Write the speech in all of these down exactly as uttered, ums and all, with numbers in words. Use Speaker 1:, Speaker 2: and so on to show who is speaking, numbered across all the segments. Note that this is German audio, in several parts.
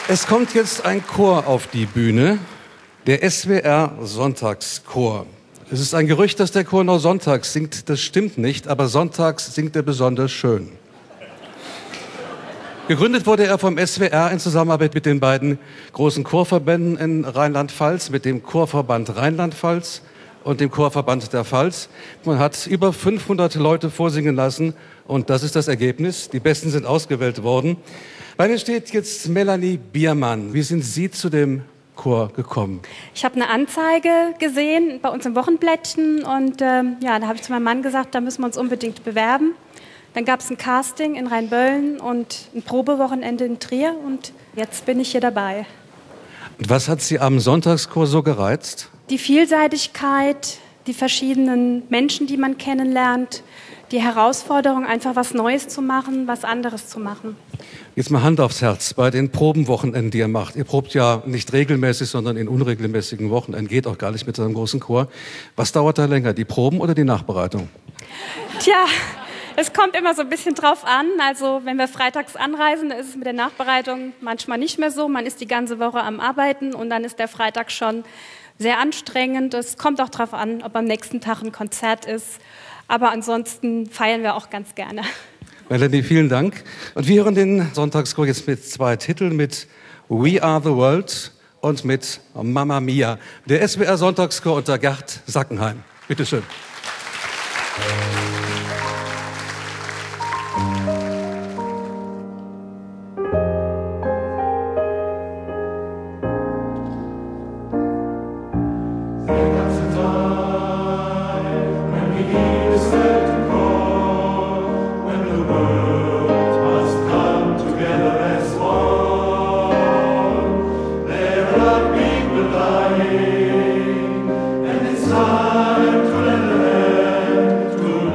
Speaker 1: Es kommt jetzt ein Chor auf die Bühne, der S W R Sonntagschor. Es ist ein Gerücht, dass der Chor nur sonntags singt. Das stimmt nicht, aber sonntags singt er besonders schön. Gegründet wurde er vom S W R in Zusammenarbeit mit den beiden großen Chorverbänden in Rheinland-Pfalz, mit dem Chorverband Rheinland-Pfalz und dem Chorverband der Pfalz. Man hat über fünfhundert Leute vorsingen lassen und das ist das Ergebnis. Die Besten sind ausgewählt worden. Bei mir steht jetzt Melanie Biermann. Wie sind Sie zu dem Chor gekommen?
Speaker 2: Ich habe eine Anzeige gesehen bei uns im Wochenblättchen und ähm, ja, da habe ich zu meinem Mann gesagt, da müssen wir uns unbedingt bewerben. Dann gab es ein Casting in Rheinböllen und ein Probewochenende in Trier und jetzt bin ich hier dabei.
Speaker 1: Und was hat Sie am Sonntagschor so gereizt?
Speaker 2: Die Vielseitigkeit, die verschiedenen Menschen, die man kennenlernt, die Herausforderung, einfach was Neues zu machen, was anderes zu machen.
Speaker 1: Jetzt mal Hand aufs Herz, bei den Probenwochenenden, die ihr macht. Ihr probt ja nicht regelmäßig, sondern in unregelmäßigen Wochenenden. Geht auch gar nicht mit so einem großen Chor. Was dauert da länger, die Proben oder die Nachbereitung?
Speaker 2: Tja, es kommt immer so ein bisschen drauf an. Also wenn wir freitags anreisen, dann ist es mit der Nachbereitung manchmal nicht mehr so. Man ist die ganze Woche am Arbeiten und dann ist der Freitag schon sehr anstrengend. Es kommt auch darauf an, ob am nächsten Tag ein Konzert ist. Aber ansonsten feiern wir auch ganz gerne.
Speaker 1: Melanie, vielen Dank. Und wir hören den Sonntagschor jetzt mit zwei Titeln, mit We Are the World und mit Mamma Mia. Der S W R Sonntagschor unter Gerd Sackenheim. Bitte schön.
Speaker 3: Time to let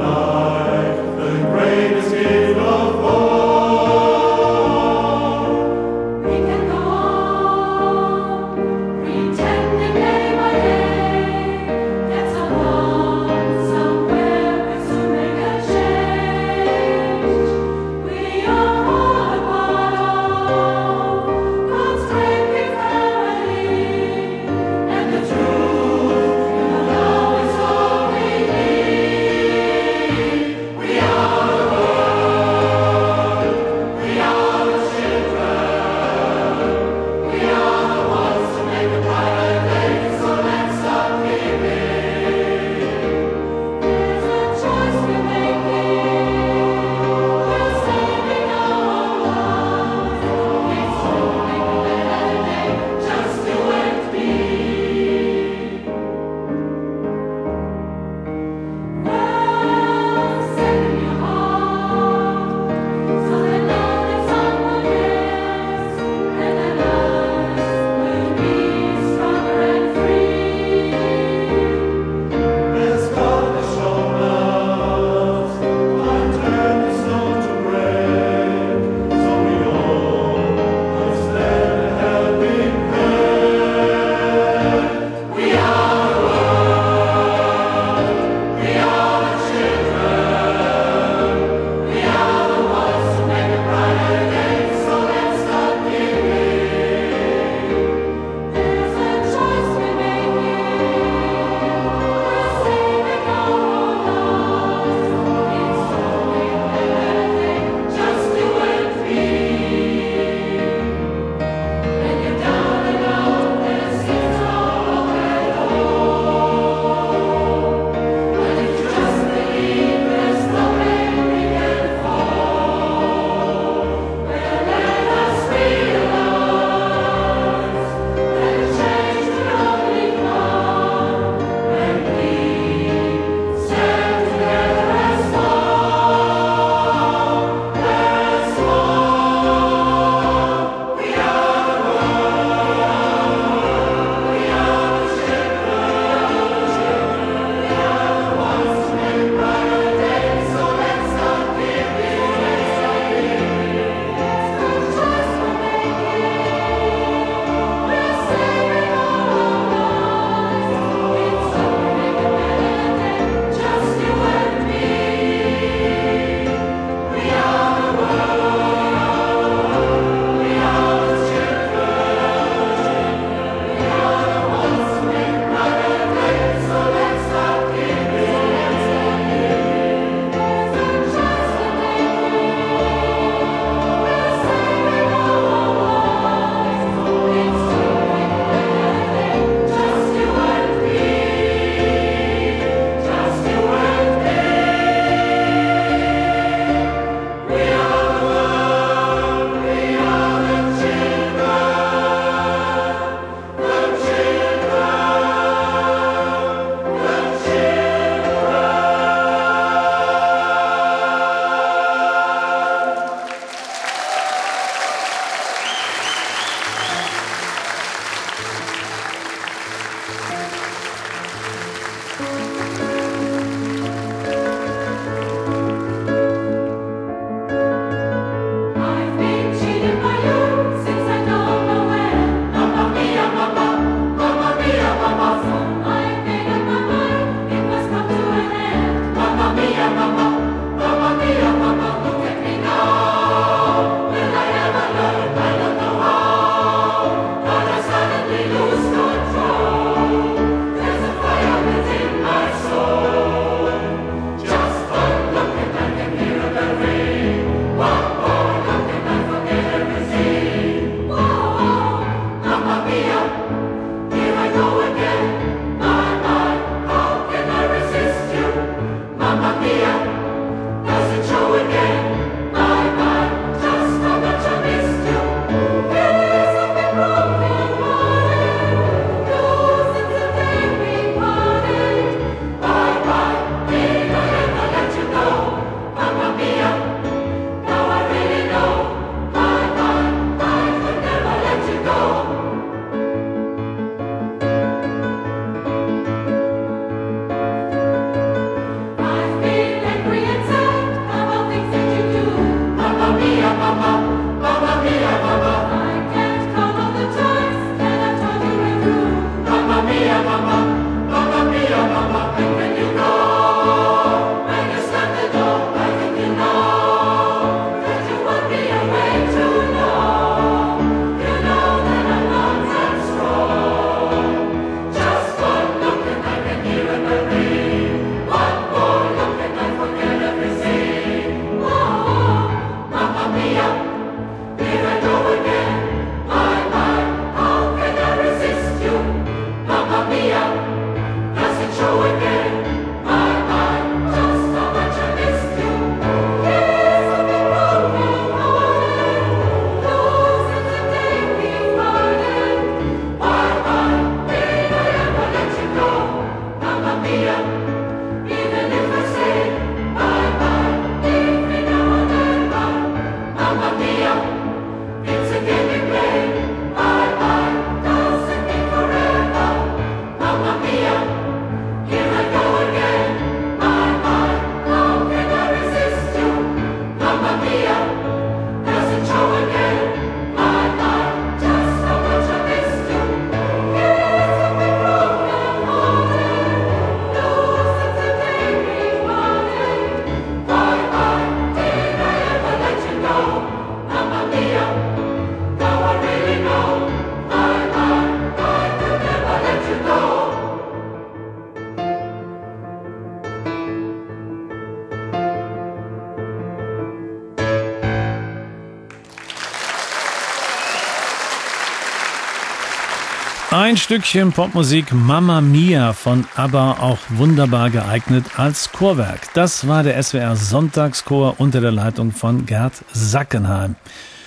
Speaker 3: Ein Stückchen Popmusik Mamma Mia von ABBA, auch wunderbar geeignet als Chorwerk. Das war der S W R Sonntagschor unter der Leitung von Gerd Sackenheim.